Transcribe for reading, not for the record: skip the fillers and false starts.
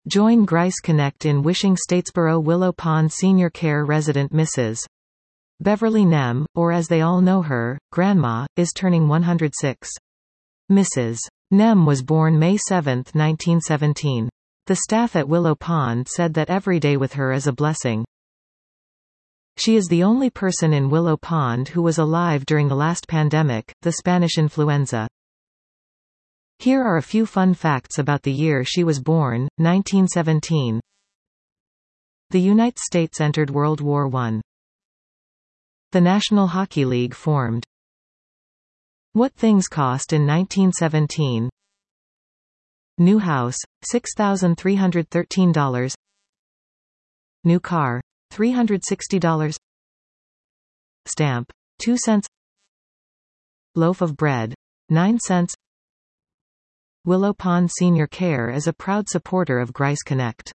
Join Grice Connect in wishing Statesboro Willow Pond Senior Care resident Mrs. Beverly Nem, or as they all know her, Grandma, is turning 106. Mrs. Nem was born May 7, 1917. The staff at Willow Pond said that every day with her is a blessing. She is the only person in Willow Pond who was alive during the last pandemic, the Spanish influenza. Here are a few fun facts about the year she was born, 1917. The United States entered World War I. The National Hockey League formed. What things cost in 1917? New house, $6,313. New car, $360. Stamp, 2 cents. Loaf of bread, 9 cents. Willow Pond Senior Care is a proud supporter of Grice Connect.